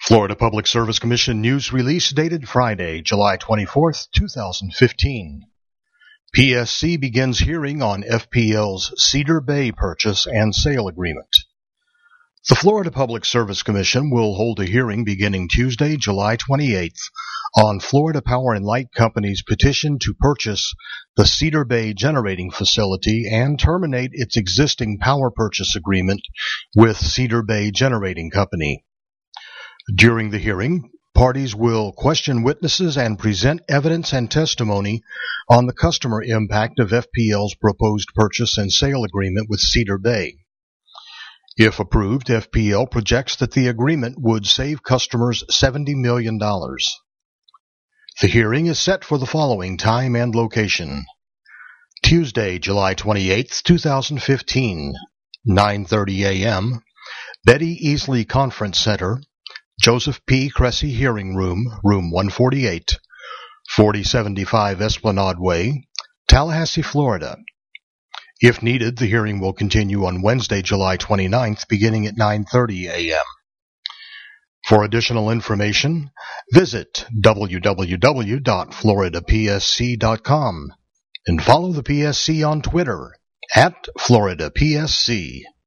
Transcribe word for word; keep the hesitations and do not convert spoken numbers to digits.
Florida Public Service Commission news release dated Friday, July twenty-fourth, two thousand fifteen. P S C begins hearing on F P L's Cedar Bay purchase and sale agreement. The Florida Public Service Commission will hold a hearing beginning Tuesday, July twenty-eighth, on Florida Power and Light Company's petition to purchase the Cedar Bay generating facility and terminate its existing power purchase agreement with Cedar Bay Generating Company. During the hearing, parties will question witnesses and present evidence and testimony on the customer impact of F P L's proposed purchase and sale agreement with Cedar Bay. If approved, F P L projects that the agreement would save customers seventy million dollars. The hearing is set for the following time and location: Tuesday, July twenty-eighth, two thousand fifteen, nine thirty a.m., Betty Easley Conference Center, Joseph P. Cressy Hearing Room, Room one forty-eight, forty seventy-five Esplanade Way, Tallahassee, Florida. If needed, the hearing will continue on Wednesday, July twenty-ninth, beginning at nine thirty a.m. For additional information, visit w w w dot florida p s c dot com and follow the P S C on Twitter at Florida P S C.